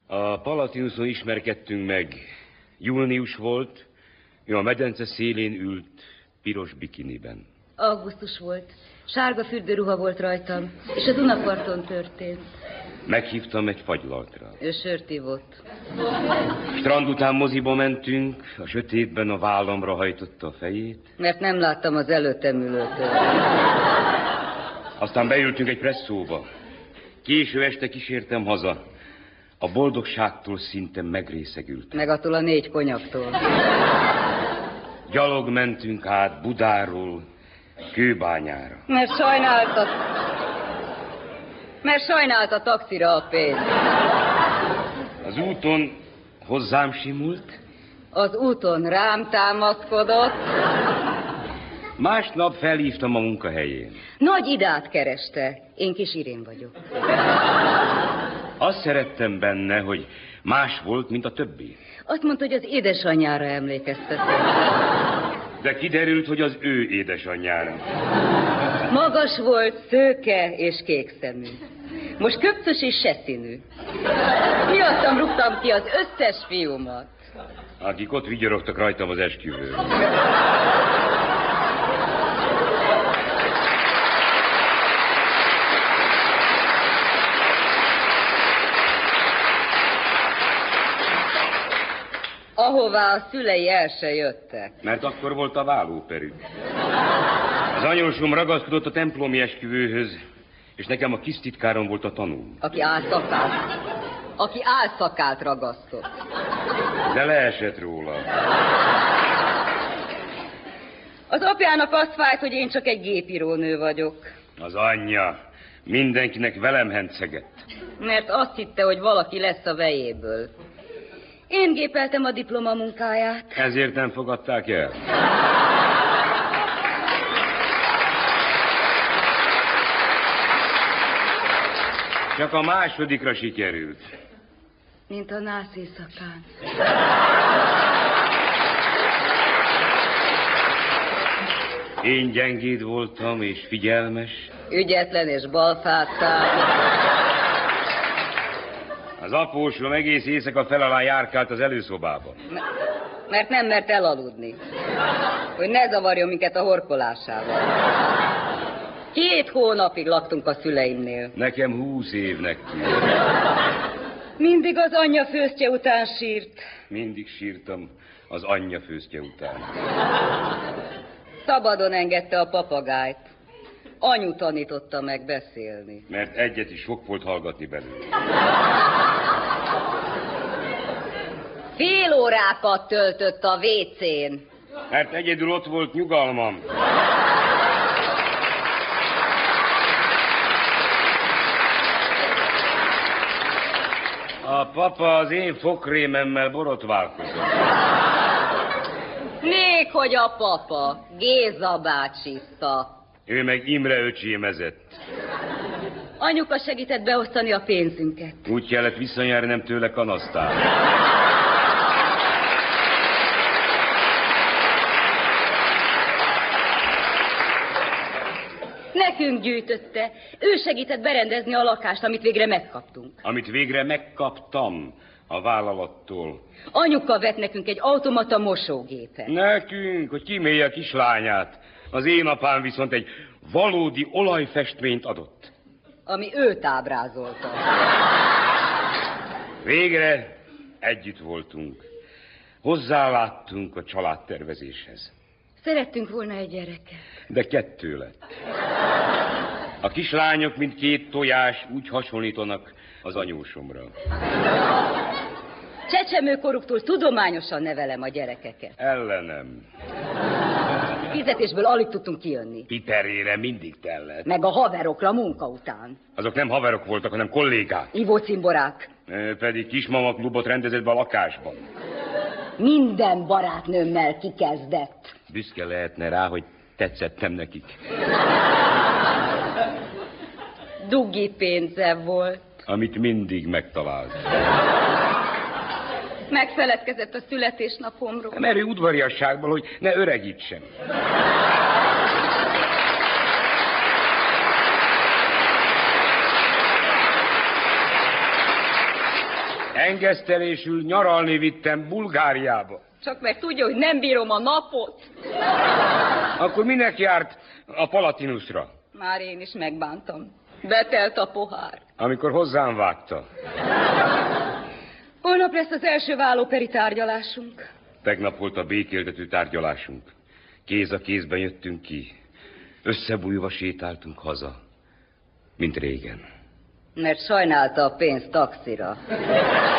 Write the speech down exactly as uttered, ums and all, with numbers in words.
A Palatinuson ismerkedtünk meg. Június volt, ő a medence szélén ült, piros bikiniben. Augusztus volt. Sárga fürdőruha volt rajtam, és a Dunaparton történt. Meghívtam egy fagylaltra. Ő sört ivott. Strand után moziba mentünk, a sötétben a vállamra hajtotta a fejét. Mert nem láttam az előttem ülőtől. Aztán beültünk egy presszóba. Késő este kísértem haza. A boldogságtól szinte megrészegültem. Meg attól a négy konyaktól. Gyalog mentünk át Budáról Kőbányára. Mert sajnálta... Mert sajnálta taxira a pénzt. Az úton hozzám simult. Az úton rám támaszkodott. Másnap felhívtam a munkahelyén. Nagy Idát kereste. Én Kis Irén vagyok. Azt szerettem benne, hogy más volt, mint a többi. Azt mondta, hogy az édesanyjára emlékeztet. De kiderült, hogy az ő édesanyjára. Magas volt, szőke és kékszemű. Most köpcös és seszínű. Miattam rúgtam ki az összes fiúmat. Akik ott vigyorogtak rajtam az esküvőn. Ahová a szülei el se jöttek. Mert akkor volt a vállóperük. Az anyósom ragaszkodott a templomi esküvőhöz, és nekem a kis titkárom volt a tanúm. Aki álszakát, aki álszakát ragasztott. De leesett róla. Az apjának azt fájt, hogy én csak egy gépírónő vagyok. Az anyja mindenkinek velem hencegett. Mert azt hitte, hogy valaki lesz a vejéből. Én gépeltem a diplomamunkáját. Ezért nem fogadták el. Csak a másodikra sikerült. Mint a nász éjszakán. Én gyengéd voltam és figyelmes. Ügyetlen és balfátszál. Az apósom egész éjszaka fel alá járkált az előszobában. M- mert nem mert elaludni. Hogy ne zavarjon minket a horkolásával. Két hónapig laktunk a szüleimnél. Nekem húsz évnek tűnt. Mindig az anyja főztje után sírt. Mindig sírtam az anyja főztje után. Szabadon engedte a papagájt. Anyu tanította meg beszélni. Mert egyet is sok volt hallgatni belőle. Fél órákat töltött a vécén. Mert egyedül ott volt nyugalmam. A papa az én fokrémemmel borotválkozott. Még hogy a papa, Géza bácsiszta. Ő meg Imre öcsémezett. Anyuka segített beosztani a pénzünket. Úgy kellett visszanyerni, nem tőle kanasztál. Nekünk gyűjtötte. Ő segített berendezni a lakást, amit végre megkaptunk. Amit végre megkaptam a vállalattól. Anyuka vett nekünk egy automata mosógépet. Nekünk, hogy kimélje a kislányát. Az én apám viszont egy valódi olajfestményt adott. Ami őt ábrázolta. Végre együtt voltunk. Hozzáláttunk a családtervezéshez. Szerettünk volna egy gyereket. De kettő lett. A kislányok, mint két tojás, úgy hasonlítanak az anyósomra. Csecsemőkoruktól tudományosan nevelem a gyerekeket. Ellenem. Fizetésből alig tudtunk kijönni. Piperére mindig tellett. Meg a haverokra munka után. Azok nem haverok voltak, hanem kollégák. Ivócimborák. E, pedig kismama klubot rendezett be a lakásban. Minden barátnőmmel kikezdett. Büszke lehetne rá, hogy tetszettem nekik. Dugi pénze volt. Amit mindig megtalált. Megfeledkezett a születésnapomról. Merő udvariasságból, hogy ne öregítsen. Engesztelésül nyaralni vittem Bulgáriába. Csak mert tudja, hogy nem bírom a napot. Akkor minek járt a Palatinusra? Már én is megbántam. Betelt a pohár. Amikor hozzám vágta. Holnap lesz az első vállóperi tárgyalásunk. Tegnap volt a békéltető tárgyalásunk. Kéz a kézben jöttünk ki. Összebújva sétáltunk haza. Mint régen. Mert sajnálta a pénzt taxira.